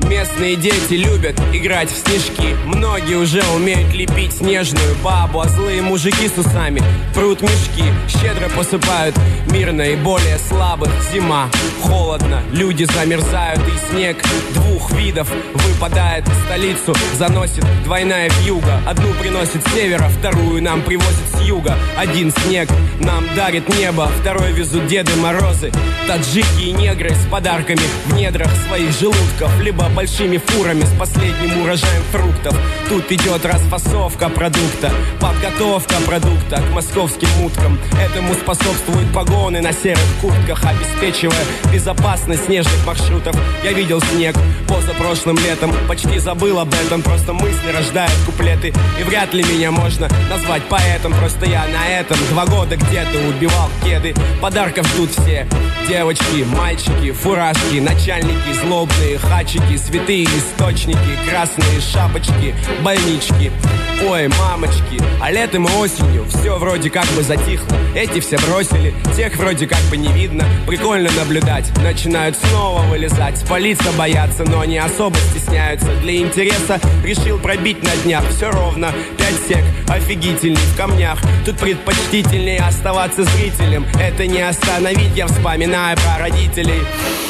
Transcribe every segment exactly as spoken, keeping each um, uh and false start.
Местные дети любят играть в снежки. Многие уже умеют лепить снежную бабу, а злые мужики с усами прут мешки. Щедро посыпают мир наиболее слабых. Зима, холодно, люди замерзают, и снег двух видов выпадает. Столицу заносит двойная вьюга. Одну приносит с севера, вторую нам привозит с юга. Один снег нам дарит небо, второй везут Деды Морозы. Таджики и негры с подарками в недрах своих желудков, либо большими фурами с последним урожаем фруктов. Тут идет расфасовка продукта, подготовка продукта к московским уткам. Этому способствуют погоны на серых куртках, обеспечивая безопасность снежных маршрутов. Я видел снег позапрошлым летом, почти забыл об этом. Просто мысли рождают куплеты, и вряд ли меня можно назвать поэтом. Просто я на этом два года где-то убивал кеды. Подарков ждут все: девочки, мальчики, фуражки, начальники, злобные хачики, святые источники, красные шапочки, больнички. Ой, мамочки, а летом и осенью все вроде как бы затихло. Эти все бросили, тех вроде как бы не видно. Прикольно наблюдать, начинают снова вылезать. Спалиться боятся, но не особо стесняются. Для интереса решил пробить на днях. Все ровно, пять сек, офигительный в камнях. Тут предпочтительнее оставаться зрителем. Это не остановить, я вспоминаю про родителей.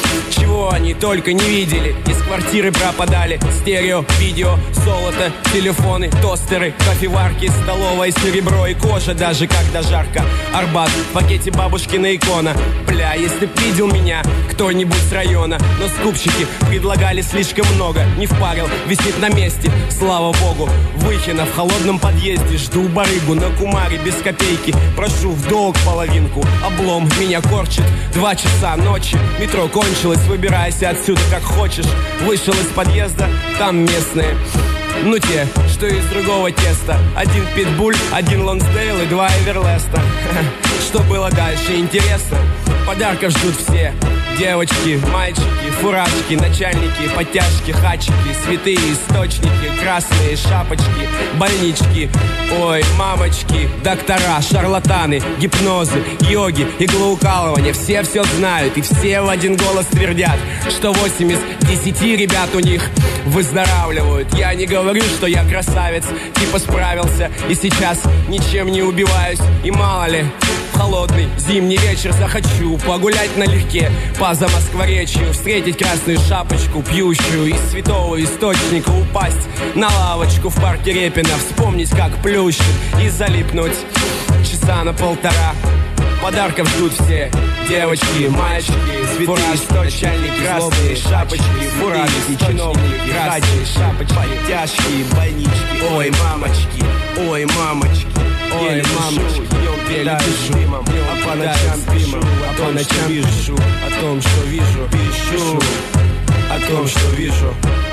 Чего они только не видели. Из квартиры пропадали стерео, видео, золото, телефоны, тостеры, кофеварки, столовая, серебро и кожа, даже когда жарко. Арбат, в пакете бабушкина икона. Бля, если б видел меня кто-нибудь с района. Но скупщики предлагали слишком много. Не впарил, висит на месте, слава богу. Выхина в холодном подъезде. Жду барыгу на кумаре без копейки. Прошу в долг половинку. Облом меня корчит. Два часа ночи, метро кончилось. Выбирайся отсюда как хочешь. Вышел из подъезда, там местные, ну те, что из другого теста. Один питбуль, один Лонсдейл и два Эверлеста. Что было дальше, интересно? Подарков ждут все: девочки, мальчики, фуражки, начальники, подтяжки, хачики, святые источники, красные шапочки, больнички. Ой, мамочки, доктора, шарлатаны, гипнозы, йоги, иглоукалывания. Все все знают и все в один голос твердят, что восемь из десяти ребят у них выздоравливают. Я не говорю, что я красавец, типа справился и сейчас ничем не убиваюсь. И мало ли, в холодный зимний вечер захочу погулять налегке по Замоскворечью, встретить красную шапочку, пьющую из святого источника, упасть на лавочку в парке Репина, вспомнить, как плющит, и залипнуть часа на полтора. Подарков ждут все: девочки, мальчики, фуражки, начальник, красные шапочки, фуражки, чиновники, красные шапочки, подтяжки, больнички. Ой, мамочки, ой, мамочки, ой, мамочки, еле дышу, а по ночам пишу, а по ночам пишу о том, что вижу, пишу о том, что вижу.